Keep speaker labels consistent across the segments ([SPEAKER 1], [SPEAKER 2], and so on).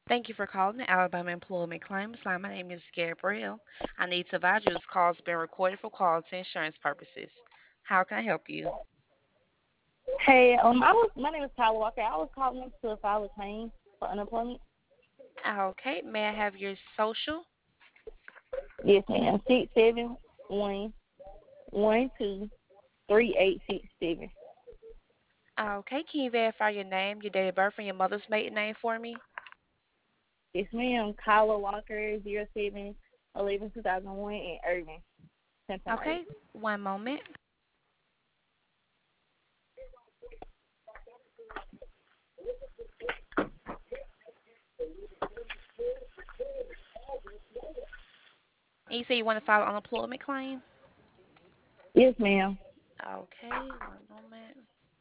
[SPEAKER 1] Thank you for calling the Alabama Employment Claims line. My name is Gabrielle. I need to advise you this call is being recorded for quality insurance purposes. How can I help you?
[SPEAKER 2] Hey, my name is Tyler Walker. I was calling up to file a claim for unemployment.
[SPEAKER 1] Okay, may I have your social?
[SPEAKER 2] Yes, ma'am. 671-2 3867.
[SPEAKER 1] Okay, can you verify your name, your date of birth, and your mother's maiden name for me?
[SPEAKER 2] Yes, ma'am. Tyler Walker, 07-11-2001 in Irving, Cincinnati.
[SPEAKER 1] Okay, one moment. And you say you want to file an unemployment claim?
[SPEAKER 2] Yes, ma'am.
[SPEAKER 1] Okay, one moment.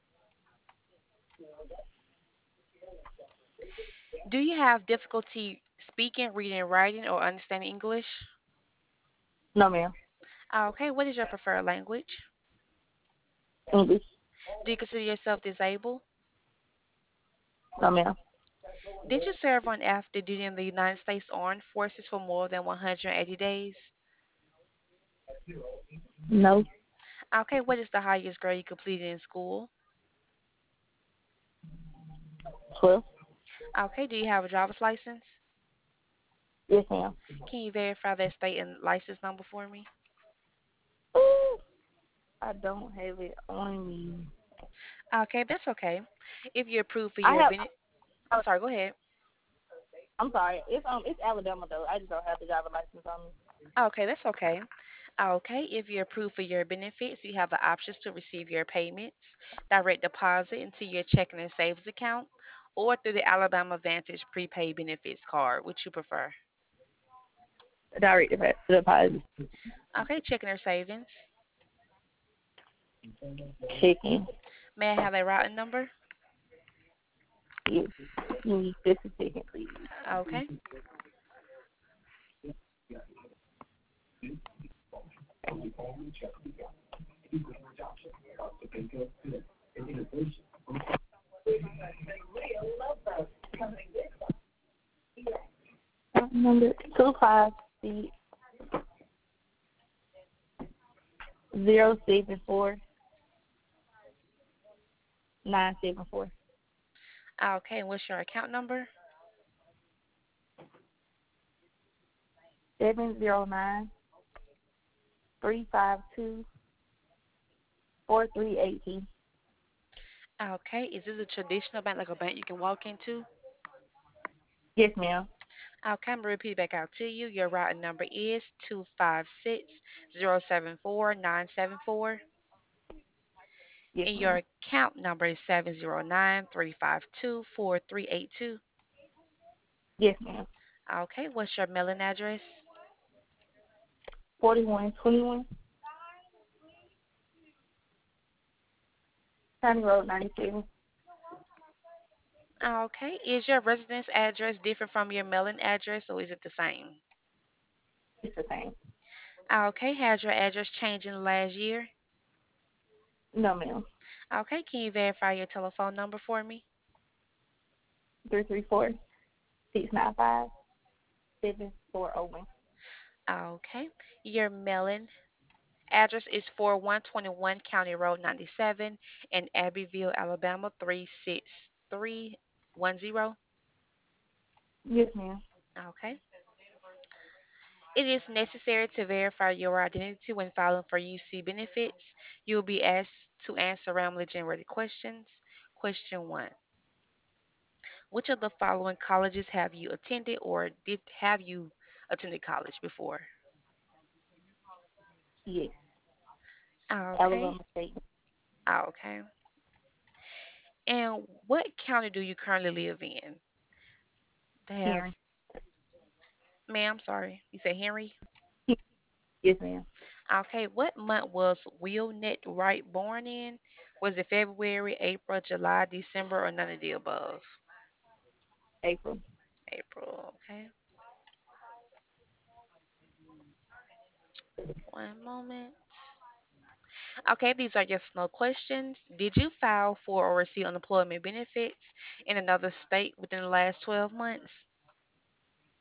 [SPEAKER 1] Do you have difficulty speaking, reading, writing, or understanding English?
[SPEAKER 2] No, ma'am.
[SPEAKER 1] Okay, what is your preferred language?
[SPEAKER 2] English.
[SPEAKER 1] Do you consider yourself disabled?
[SPEAKER 2] No, ma'am.
[SPEAKER 1] Did you serve on active duty in the United States Armed Forces for more than 180 days?
[SPEAKER 2] No.
[SPEAKER 1] Okay, what is the highest grade you completed in school?
[SPEAKER 2] 12.
[SPEAKER 1] Okay, do you have a driver's license?
[SPEAKER 2] Yes, ma'am.
[SPEAKER 1] Can you verify that state and license number for me?
[SPEAKER 2] Ooh, I don't have it on me.
[SPEAKER 1] Okay, that's okay. If you're approved for
[SPEAKER 2] I
[SPEAKER 1] your
[SPEAKER 2] have.
[SPEAKER 1] benefit, I'm sorry, go ahead.
[SPEAKER 2] I'm sorry. It's Alabama though. I just don't have the driver license on me.
[SPEAKER 1] Okay, that's okay. Okay, if you're approved for your benefits, you have the options to receive your payments, direct deposit into your checking and savings account, or through the Alabama Vantage prepaid benefits card. Which you prefer?
[SPEAKER 2] Direct deposit.
[SPEAKER 1] Okay, checking or savings.
[SPEAKER 2] Checking.
[SPEAKER 1] May I have a routing number?
[SPEAKER 2] Yes. Give me just a second, please.
[SPEAKER 1] Okay.
[SPEAKER 2] Number 256-074-974.
[SPEAKER 1] Okay, and what's your account number?
[SPEAKER 2] 709-352-4318.
[SPEAKER 1] Okay, is this a traditional bank, like a bank you can walk into?
[SPEAKER 2] Yes, ma'am.
[SPEAKER 1] Okay, I'm gonna repeat it back out to you. Your routing number is 256-074-974,
[SPEAKER 2] Yes,
[SPEAKER 1] and your
[SPEAKER 2] ma'am.
[SPEAKER 1] account number is 709-352-4382.
[SPEAKER 2] Yes, ma'am.
[SPEAKER 1] Okay, what's your mailing address?
[SPEAKER 2] 4121 County Road 97.
[SPEAKER 1] Okay, is your residence address different from your mailing address, or is it the same?
[SPEAKER 2] It's the same.
[SPEAKER 1] Okay, has your address changed in the last year?
[SPEAKER 2] No, ma'am.
[SPEAKER 1] Okay, can you verify your telephone number for me?
[SPEAKER 2] 334-695-7401.
[SPEAKER 1] Okay, your mailing address is 4121 County Road 97 in Abbeville, Alabama 36310.
[SPEAKER 2] Yes, ma'am.
[SPEAKER 1] Okay. It is necessary to verify your identity when filing for UC benefits. You'll be asked to answer randomly generated questions. Question 1. Which of the following colleges have you attended or did have you attended college before?
[SPEAKER 2] Yes.
[SPEAKER 1] Okay.
[SPEAKER 2] Alabama State.
[SPEAKER 1] Okay. And what county do you currently live in? They have,
[SPEAKER 2] Hearing.
[SPEAKER 1] ma'am, sorry. You said Henry?
[SPEAKER 2] Yes, ma'am.
[SPEAKER 1] Okay. What month was Will Net Wright born in? Was it February, April, July, December, or none of the above?
[SPEAKER 2] April.
[SPEAKER 1] April. Okay. One moment. Okay, these are yes no questions. Did you file for or receive unemployment benefits in another state within the last 12 months?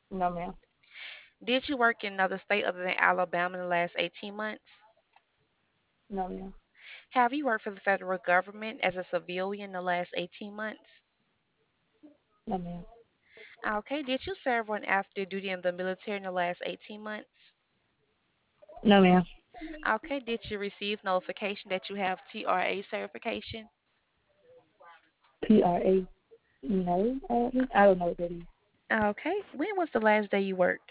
[SPEAKER 2] No, ma'am.
[SPEAKER 1] Did you work in another state other than Alabama in the last 18 months?
[SPEAKER 2] No, ma'am.
[SPEAKER 1] Have you worked for the federal government as a civilian in the last 18 months?
[SPEAKER 2] No, ma'am.
[SPEAKER 1] Okay. Did you serve on active duty in the military in the last 18 months?
[SPEAKER 2] No, ma'am.
[SPEAKER 1] Okay. Did you receive notification that you have TRA certification?
[SPEAKER 2] PRA. No, I don't know what that is.
[SPEAKER 1] Okay. When was the last day you worked?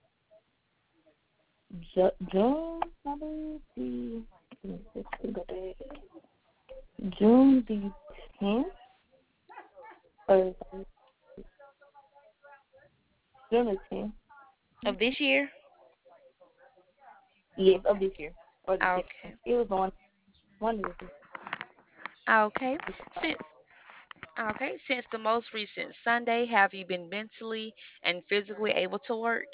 [SPEAKER 2] June, I believe. Let's go back. June the 10th, or June the 10th.
[SPEAKER 1] Of this year?
[SPEAKER 2] Yes, of this year, or the 10th.
[SPEAKER 1] Okay.
[SPEAKER 2] It was on one of the
[SPEAKER 1] Okay. Since since the most recent Sunday, have you been mentally and physically able to work?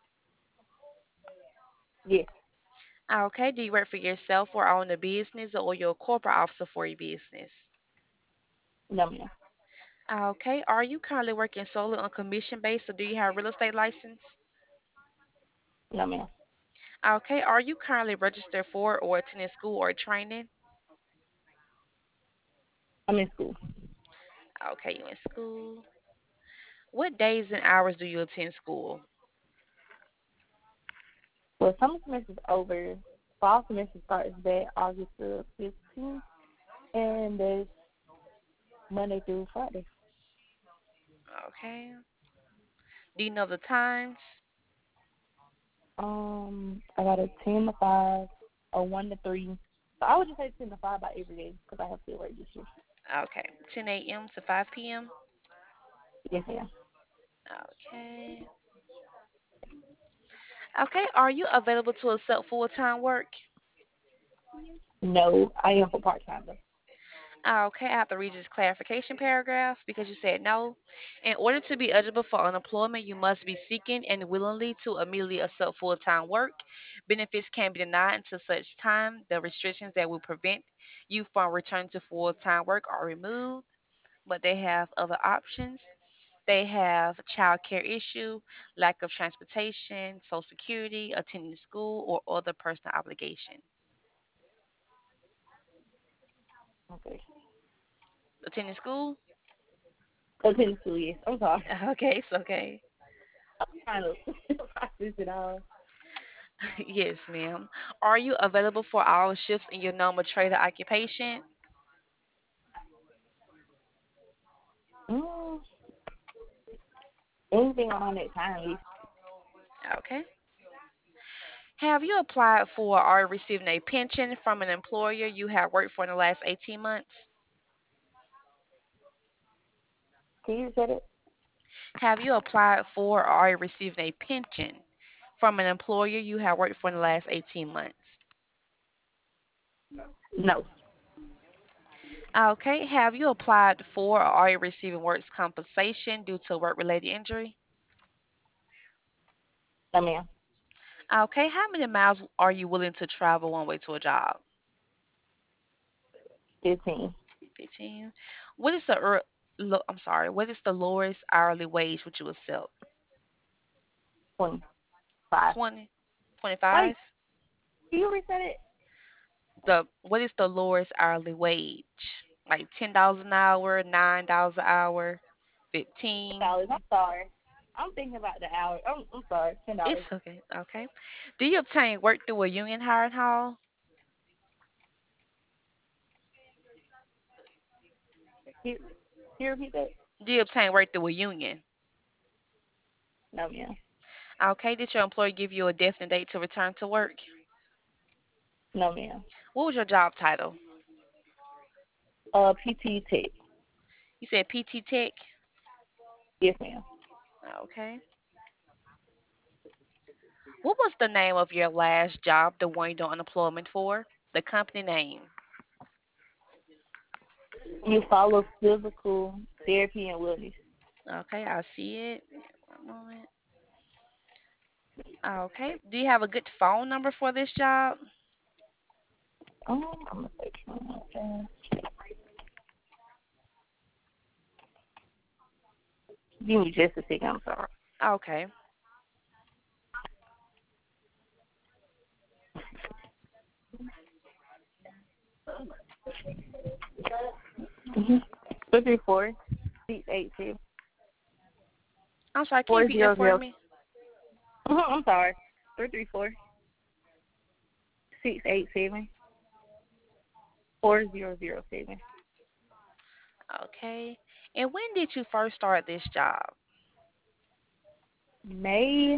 [SPEAKER 2] yes.
[SPEAKER 1] Okay. Do you work for yourself or own a business or you're a corporate officer for your business?
[SPEAKER 2] No, ma'am.
[SPEAKER 1] Okay. Are you currently working solely on commission based or do you have a real estate license?
[SPEAKER 2] No, ma'am.
[SPEAKER 1] Okay. Are you currently registered for or attending school or training?
[SPEAKER 2] I'm in school.
[SPEAKER 1] Okay, you in school. What days and hours do you attend school?
[SPEAKER 2] Well, summer semester's over. Fall semester starts back August the 15th, and there's Monday through Friday.
[SPEAKER 1] Okay. Do you know the times?
[SPEAKER 2] I got a 10 to 5, a 1 to 3. So I would just say 10 to 5 by every day because I have to work this year.
[SPEAKER 1] Okay. 10 a.m. to 5 p.m.
[SPEAKER 2] Yes, ma'am.
[SPEAKER 1] Okay. Okay. Are you available to accept full-time work?
[SPEAKER 2] No, I am for part time though.
[SPEAKER 1] Okay, I have to read this clarification paragraph because you said no. In order to be eligible for unemployment, you must be seeking and willingly to immediately accept full-time work. Benefits can be denied until such time the restrictions that will prevent you from returning to full-time work are removed. But they have other options. They have child care issue, lack of transportation, social security, attending school, or other personal obligation.
[SPEAKER 2] Okay.
[SPEAKER 1] Attending school?
[SPEAKER 2] Attending school, yes. I'm sorry.
[SPEAKER 1] Okay, it's okay.
[SPEAKER 2] I'm trying to process it all.
[SPEAKER 1] Yes, ma'am. Are you available for all shifts in your normal trade or occupation?
[SPEAKER 2] Mm, anything around that time, yes.
[SPEAKER 1] Okay. Have you applied for or receiving a pension from an employer you have worked for in the last 18 months?
[SPEAKER 2] Can you set it?
[SPEAKER 1] Have you applied for or are you receiving a pension from an employer you have worked for in the last 18 months?
[SPEAKER 2] No.
[SPEAKER 1] Okay. Have you applied for or are you receiving works compensation due to work-related injury?
[SPEAKER 2] No, ma'am.
[SPEAKER 1] Okay. How many miles are you willing to travel one way to a job?
[SPEAKER 2] 15,
[SPEAKER 1] 15. What is I'm sorry, what is the lowest hourly wage would you accept?
[SPEAKER 2] 25.
[SPEAKER 1] 20,
[SPEAKER 2] Wait,
[SPEAKER 1] 25?
[SPEAKER 2] can you reset it?
[SPEAKER 1] What is the lowest hourly wage? Like $10 an hour, $9 an hour, 15?
[SPEAKER 2] $10. I'm sorry. I'm thinking about the hour. I'm sorry. $10.
[SPEAKER 1] It's okay. Okay. Do you obtain work through a union hiring hall?
[SPEAKER 2] Can you repeat that?
[SPEAKER 1] Do you obtain work through a union?
[SPEAKER 2] No, ma'am.
[SPEAKER 1] Okay. Did your employer give you a definite date to return to work?
[SPEAKER 2] No, ma'am.
[SPEAKER 1] What was your job title?
[SPEAKER 2] PT Tech.
[SPEAKER 1] You said PT Tech?
[SPEAKER 2] Yes, ma'am.
[SPEAKER 1] Okay. What was the name of your last job, the one you're on unemployment for? The company name.
[SPEAKER 2] You follow physical therapy and wellness.
[SPEAKER 1] Okay, I see it. One moment. Okay. Do you have a good phone number for this job?
[SPEAKER 2] I'm gonna search for it. Give me just a second. I'm sorry.
[SPEAKER 1] Okay.
[SPEAKER 2] Mm-hmm. 334-687.
[SPEAKER 1] I'm sorry, can you
[SPEAKER 2] Four
[SPEAKER 1] repeat that
[SPEAKER 2] zero
[SPEAKER 1] for
[SPEAKER 2] zero.
[SPEAKER 1] me?
[SPEAKER 2] I'm sorry. 334-687-4007.
[SPEAKER 1] Okay. And when did you first start this job?
[SPEAKER 2] May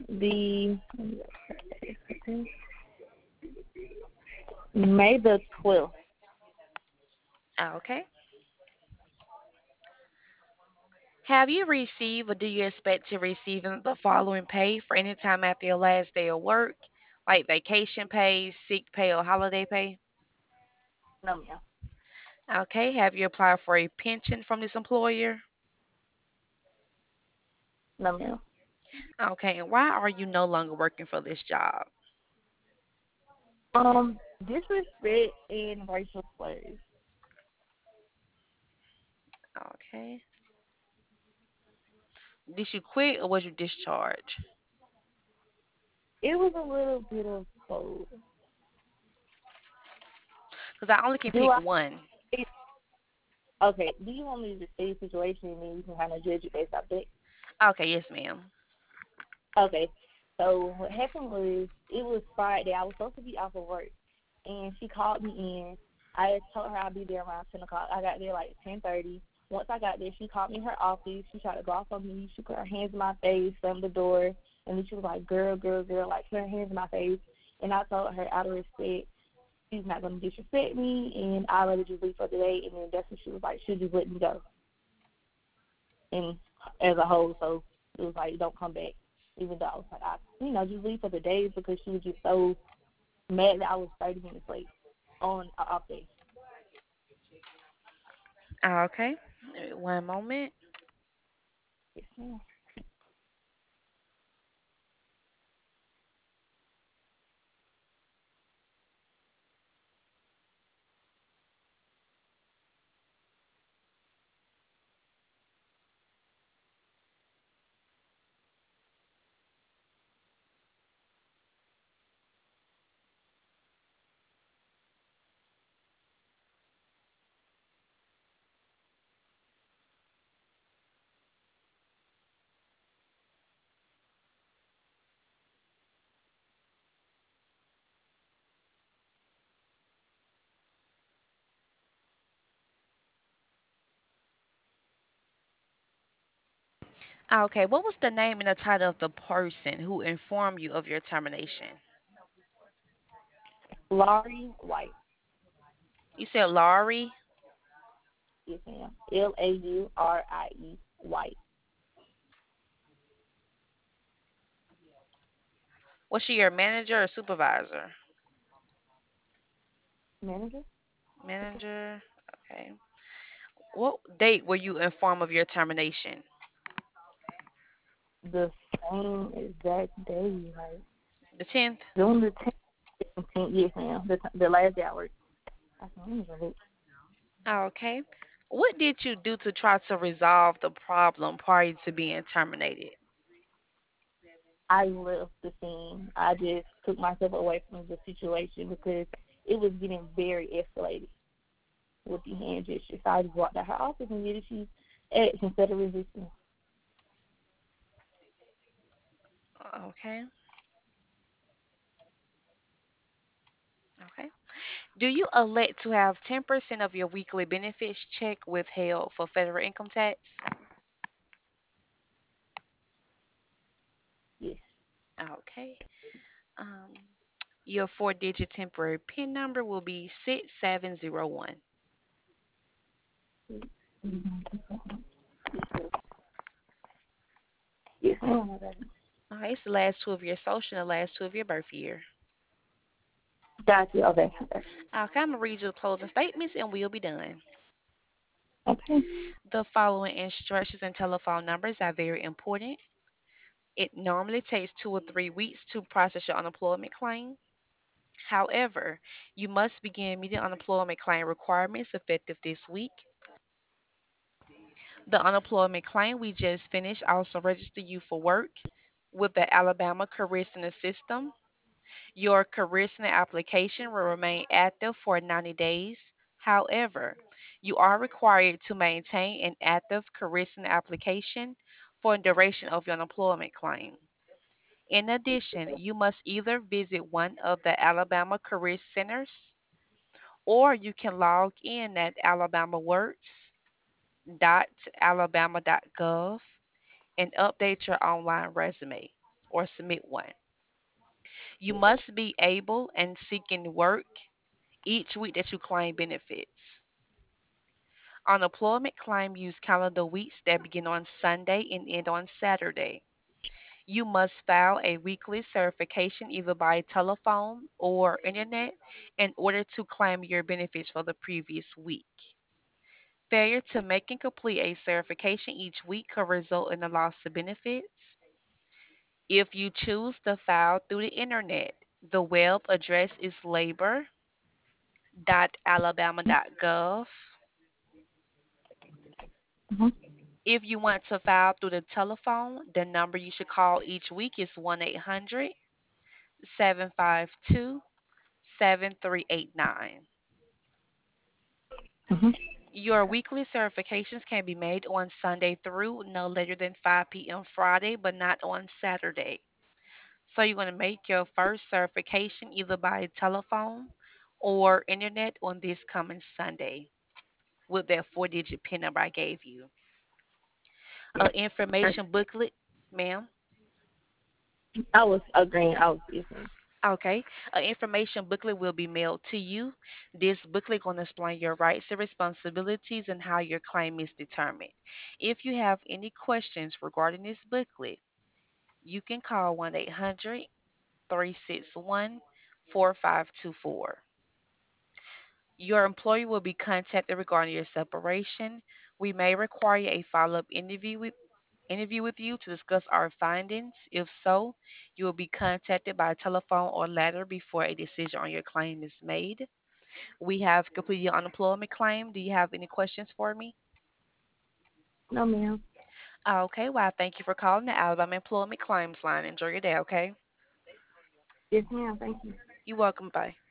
[SPEAKER 2] May the 12th.
[SPEAKER 1] Okay. Have you received or do you expect to receive the following pay for any time after your last day of work, like vacation pay, sick pay, or holiday pay?
[SPEAKER 2] No, ma'am.
[SPEAKER 1] Okay. Have you applied for a pension from this employer?
[SPEAKER 2] No, ma'am.
[SPEAKER 1] Okay. And why are you no longer working for this job?
[SPEAKER 2] Disrespect and racial slurs.
[SPEAKER 1] Okay. Did you quit or was you discharged?
[SPEAKER 2] It was a little bit of both.
[SPEAKER 1] Because I only can
[SPEAKER 2] Do
[SPEAKER 1] pick
[SPEAKER 2] I?
[SPEAKER 1] one.
[SPEAKER 2] Okay. Do you want me to say the situation and then you can kind of judge it based off that?
[SPEAKER 1] Okay. Yes, ma'am.
[SPEAKER 2] Okay. So what happened was it was Friday. I was supposed to be off of work, and she called me in. I told her I'd be there around 10 o'clock. I got there like 10:30. Once I got there, she called me in her office. She tried to go off on me. She put her hands in my face, slammed the door, and then she was like, "Girl, girl, girl," like put her hands in my face. And I told her out of respect, she's not gonna disrespect me, and I'd rather just leave for the day. And then that's when she was like, she'll just let me go. And as a whole, so it was like, don't come back. Even though I was like, just leave for the day because she was just so mad that I was 30 minutes late on a off day.
[SPEAKER 1] Okay. One moment.
[SPEAKER 2] Yes, ma'am.
[SPEAKER 1] Okay. What was the name and the title of the person who informed you of your termination?
[SPEAKER 2] Laurie White.
[SPEAKER 1] You said Laurie.
[SPEAKER 2] Yes, ma'am. Laurie White.
[SPEAKER 1] Was she your manager or supervisor?
[SPEAKER 2] Manager.
[SPEAKER 1] Manager. Okay. What date were you informed of your termination?
[SPEAKER 2] The same exact day, like
[SPEAKER 1] The 10th?
[SPEAKER 2] June the 10th. Yes, ma'am. The last day I worked. I can't remember it.
[SPEAKER 1] Okay. What did you do to try to resolve the problem prior to being terminated?
[SPEAKER 2] I left the scene. I just took myself away from the situation because it was getting very escalated with the hand gesture. So I just walked out her office and did as she asked instead of resisting.
[SPEAKER 1] Okay. Okay. Do you elect to have 10% of your weekly benefits check withheld for federal income tax?
[SPEAKER 2] Yes.
[SPEAKER 1] Okay. Um, your four-digit temporary PIN number will be 6701.
[SPEAKER 2] Yes, ma'am.
[SPEAKER 1] All right, it's the last two of your social and the last two of your birth year.
[SPEAKER 2] Got you. Okay. Okay.
[SPEAKER 1] Okay, I'm going to read you the closing statements and we'll be done.
[SPEAKER 2] Okay.
[SPEAKER 1] The following instructions and telephone numbers are very important. It normally takes 2 or 3 weeks to process your unemployment claim. However, you must begin meeting unemployment claim requirements effective this week. The unemployment claim we just finished also register you for work with the Alabama Career Center system. Your Career Center application will remain active for 90 days. However, you are required to maintain an active Carissa application for the duration of your unemployment claim. In addition, you must either visit one of the Alabama Career Centers or you can log in at alabamaworks.alabama.gov and update your online resume or submit one. You must be able and seeking work each week that you claim benefits. Unemployment claim use calendar weeks that begin on Sunday and end on Saturday. You must file a weekly certification either by telephone or internet in order to claim your benefits for the previous week. Failure to make and complete a certification each week could result in a loss of benefits. If you choose to file through the internet, the web address is labor.alabama.gov.
[SPEAKER 2] Mhm.
[SPEAKER 1] If you want to file through the telephone, the number you should call each week is 1 800 752 7389.
[SPEAKER 2] Mhm.
[SPEAKER 1] Your weekly certifications can be made on Sunday through no later than 5 p.m. Friday, but not on Saturday. So you're going to make your first certification either by telephone or internet on this coming Sunday with that 4-digit PIN number I gave you. A information booklet, ma'am.
[SPEAKER 2] I was agreeing. I was listening.
[SPEAKER 1] Okay, an information booklet will be mailed to you. This booklet going to explain your rights and responsibilities and how your claim is determined. If you have any questions regarding this booklet, you can call 1 800 361 4524. Your employer will be contacted regarding your separation. We may require a follow-up interview with you to discuss our findings. If so, you will be contacted by telephone or letter before a decision on your claim is made. We have completed your unemployment claim. Do you have any questions for me?
[SPEAKER 2] No, ma'am.
[SPEAKER 1] Okay, well, thank you for calling the Alabama Employment Claims Line. Enjoy your day, okay?
[SPEAKER 2] Yes, ma'am. Thank you.
[SPEAKER 1] You're welcome. Bye.